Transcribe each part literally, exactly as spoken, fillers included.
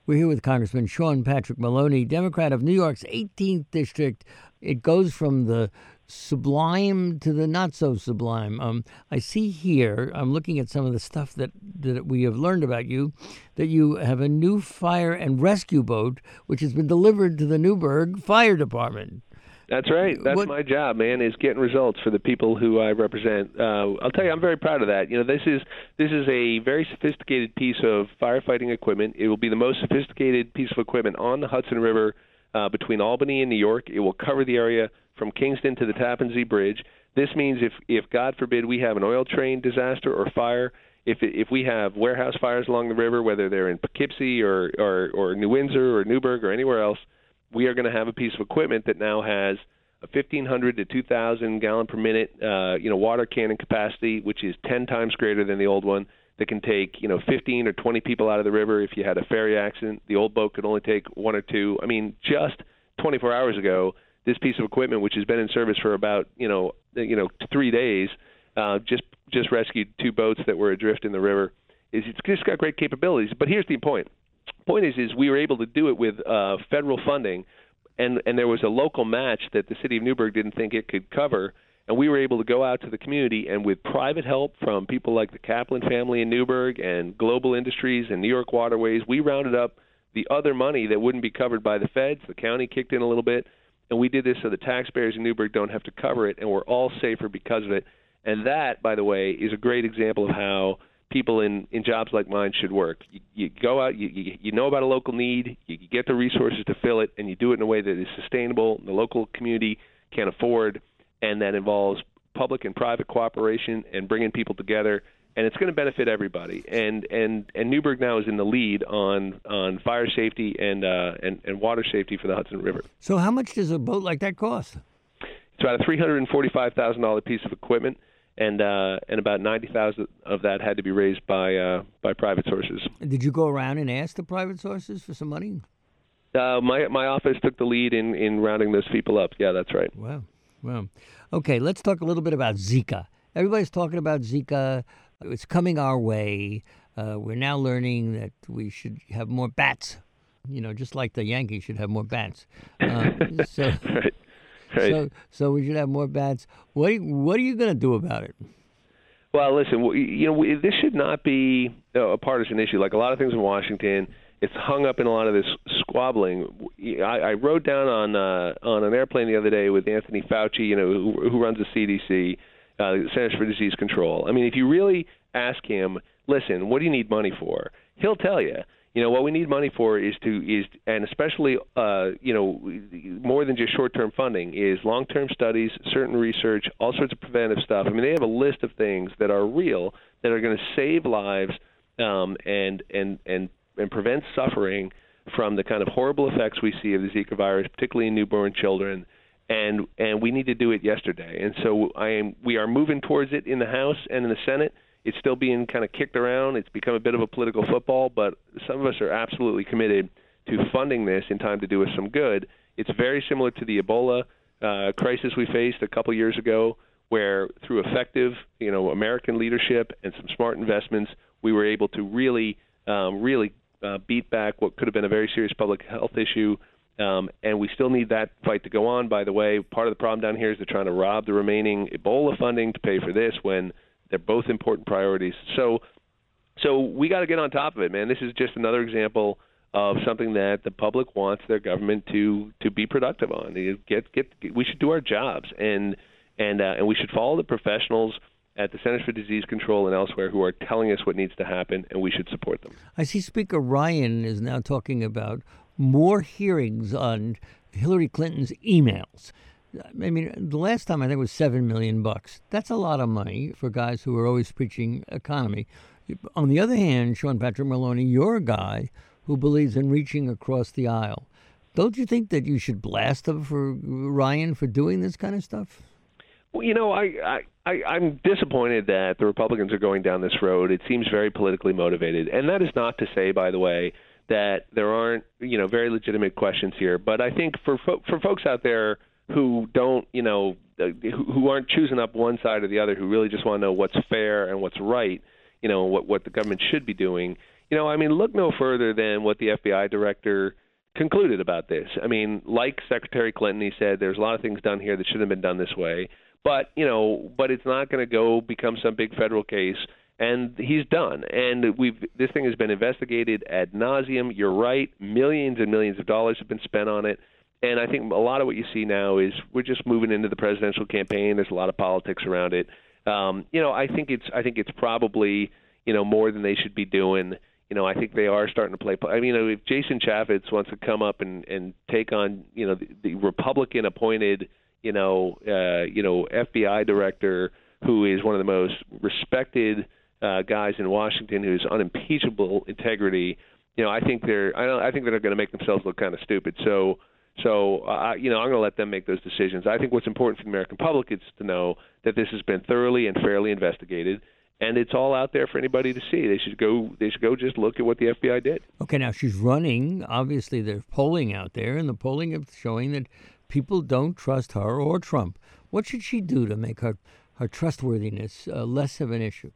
We're here with Congressman Sean Patrick Maloney, Democrat of New York's eighteenth District. It goes from the sublime to the not so sublime. Um, I see here, I'm looking at some of the stuff that, that we have learned about you, that you have a new fire and rescue boat, which has been delivered to the Newburgh Fire Department. That's right. That's what? my job, man, is getting results for the people who I represent. Uh, I'll tell you, I'm very proud of that. You know, this is this is a very sophisticated piece of firefighting equipment. It will be the most sophisticated piece of equipment on the Hudson River uh, between Albany and New York. It will cover the area from Kingston to the Tappan Zee Bridge. This means if, if God forbid, we have an oil train disaster or fire, if if we have warehouse fires along the river, whether they're in Poughkeepsie or, or, or New Windsor or Newburgh or anywhere else, we are going to have a piece of equipment that now has a fifteen hundred to two thousand gallon per minute, uh, you know, water cannon capacity, which is ten times greater than the old one. That can take, you know, fifteen or twenty people out of the river. If you had a ferry accident, the old boat could only take one or two. I mean, just twenty-four hours ago, this piece of equipment, which has been in service for about, you know, you know, three days, uh, just just rescued two boats that were adrift in the river. It's just got great capabilities. But here's the point. Point is, is we were able to do it with uh, federal funding, and, and there was a local match that the city of Newburgh didn't think it could cover, and we were able to go out to the community, and with private help from people like the Kaplan family in Newburgh and Global Industries and New York Waterways, we rounded up the other money that wouldn't be covered by the feds. The county kicked in a little bit, and we did this so the taxpayers in Newburgh don't have to cover it, and we're all safer because of it. And that, by the way, is a great example of how people in, in jobs like mine should work. You, you go out, you, you, you know about a local need, you, you get the resources to fill it, and you do it in a way that is sustainable, the local community can afford, and that involves public and private cooperation and bringing people together, and it's going to benefit everybody. And and, and Newburgh now is in the lead on on fire safety and, uh, and and water safety for the Hudson River. So how much does a boat like that cost? It's about a three hundred forty-five thousand dollars piece of equipment. And uh, and about ninety thousand of that had to be raised by uh, by private sources. Did you go around and ask the private sources for some money? Uh, my my office took the lead in, in rounding those people up. Yeah, that's right. Wow, wow. Okay, let's talk a little bit about Zika. Everybody's talking about Zika. It's coming our way. Uh, we're now learning that we should have more bats. You know, just like the Yankees should have more bats. Uh, so. Right. Right. So, so we should have more bats. What, are you, what are you going to do about it? Well, listen, you know, this should not be a partisan issue. Like a lot of things in Washington, it's hung up in a lot of this squabbling. I, I rode down on uh, on an airplane the other day with Anthony Fauci, you know, who, who runs the C D C, uh, the Centers for Disease Control. I mean, if you really ask him, listen, what do you need money for? He'll tell you. You know, what we need money for is to is and especially uh, you know, more than just short-term funding is long-term studies, certain research, all sorts of preventive stuff. I mean, they have a list of things that are real that are going to save lives um, and and and and prevent suffering from the kind of horrible effects we see of the Zika virus, particularly in newborn children. And and we need to do it yesterday. And so I am we are moving towards it in the House and in the Senate. It's still being kind of kicked around. It's become a bit of a political football, but some of us are absolutely committed to funding this in time to do us some good. It's very similar to the Ebola uh, crisis we faced a couple years ago, where through effective, you know, American leadership and some smart investments, we were able to really, um, really uh, beat back what could have been a very serious public health issue. Um, and we still need that fight to go on, by the way. Part of the problem down here is they're trying to rob the remaining Ebola funding to pay for this when they're both important priorities. So so we got to get on top of it, man. This is just another example of something that the public wants their government to, to be productive on. Get, get, get, we should do our jobs, and and uh, and we should follow the professionals at the Centers for Disease Control and elsewhere who are telling us what needs to happen, and we should support them. I see Speaker Ryan is now talking about more hearings on Hillary Clinton's emails. I mean, the last time I think was seven million bucks. That's a lot of money for guys who are always preaching economy. On the other hand, Sean Patrick Maloney, you're a guy who believes in reaching across the aisle. Don't you think that you should blast him for Ryan for doing this kind of stuff? Well, you know, I, I, I, I'm disappointed that the Republicans are going down this road. It seems very politically motivated. And that is not to say, by the way, that there aren't, you know, very legitimate questions here. But I think for fo- for folks out there who don't, you know, uh, who, who aren't choosing up one side or the other, who really just want to know what's fair and what's right, you know, what, what the government should be doing, you know, I mean, look no further than what the F B I director concluded about this. I mean, like Secretary Clinton, he said there's a lot of things done here that shouldn't have been done this way. But, you know, but it's not going to go become some big federal case. And he's done. And we've this thing has been investigated ad nauseum. You're right. Millions and millions of dollars have been spent on it. And I think a lot of what you see now is we're just moving into the presidential campaign. There's a lot of politics around it. Um, you know, I think it's I think it's probably, you know, more than they should be doing. You know, I think they are starting to play. I mean, you know, if Jason Chaffetz wants to come up and, and take on, you know, the, the Republican-appointed, you know, uh, you know, F B I director who is one of the most respected uh, guys in Washington, who's unimpeachable integrity, you know, I think they're, I, don't, I think they're going to make themselves look kind of stupid. So, so uh, you know, I'm going to let them make those decisions. I think what's important for the American public is to know that this has been thoroughly and fairly investigated. And it's all out there for anybody to see. They should go. They should go just look at what the F B I did. Okay, now she's running. Obviously, there's polling out there, and the polling is showing that people don't trust her or Trump. What should she do to make her her trustworthiness uh, less of an issue?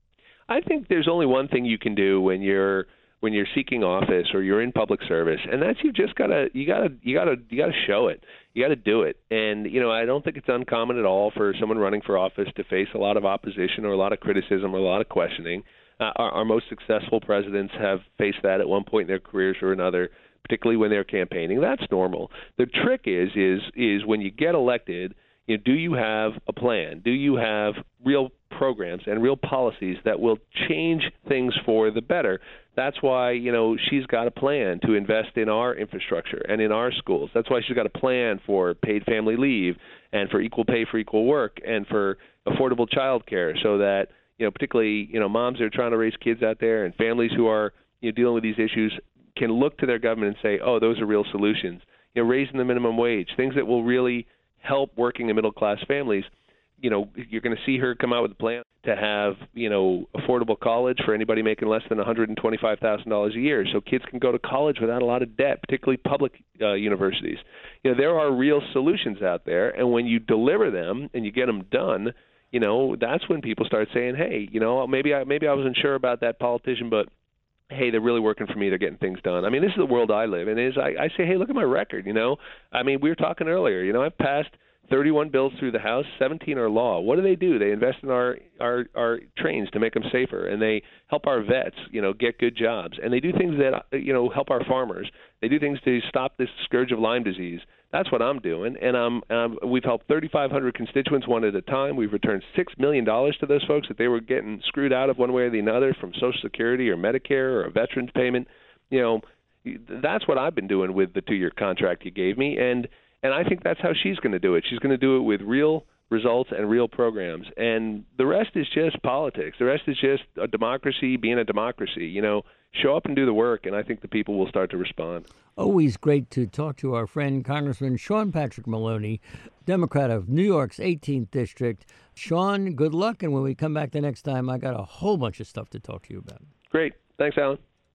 I think there's only one thing you can do when you're when you're seeking office or you're in public service, and that's you just gotta you gotta you gotta you gotta show it. You got to do it. And, you know, I don't think it's uncommon at all for someone running for office to face a lot of opposition or a lot of criticism or a lot of questioning. Uh, our, our most successful presidents have faced that at one point in their careers or another, particularly when they're campaigning. That's normal. The trick is is is when you get elected, you know, do you have a plan? Do you have real programs and real policies that will change things for the better? That's why, you know, she's got a plan to invest in our infrastructure and in our schools. That's why she's got a plan for paid family leave and for equal pay for equal work and for affordable child care, so that, you know, particularly, you know, moms that are trying to raise kids out there and families who are, you know, dealing with these issues can look to their government and say, oh, those are real solutions. You know, raising the minimum wage, things that will really help working and middle class families. You know, you're going to see her come out with a plan to have, you know, affordable college for anybody making less than one hundred twenty-five thousand dollars a year, so kids can go to college without a lot of debt, particularly public uh, universities. You know, there are real solutions out there, and when you deliver them and you get them done, you know, that's when people start saying, hey, you know, maybe I maybe I wasn't sure about that politician, but hey, they're really working for me. They're getting things done. I mean, this is the world I live in. Is I, I say, hey, look at my record. You know, I mean, we were talking earlier. You know, I've passed thirty-one bills through the House, seventeen are law. What do they do? They invest in our, our, our trains to make them safer, and they help our vets, you know, get good jobs. And they do things that, you know, help our farmers. They do things to stop this scourge of Lyme disease. That's what I'm doing. And um, um, we've helped thirty-five hundred constituents one at a time. We've returned six million dollars to those folks that they were getting screwed out of one way or the other from Social Security or Medicare or a veterans payment. You know, that's what I've been doing with the two-year contract you gave me. And And I think that's how she's going to do it. She's going to do it with real results and real programs. And the rest is just politics. The rest is just a democracy being a democracy. You know, show up and do the work, and I think the people will start to respond. Always great to talk to our friend, Congressman Sean Patrick Maloney, Democrat of New York's eighteenth District. Sean, good luck. And when we come back the next time, I got a whole bunch of stuff to talk to you about. Great. Thanks, Alan.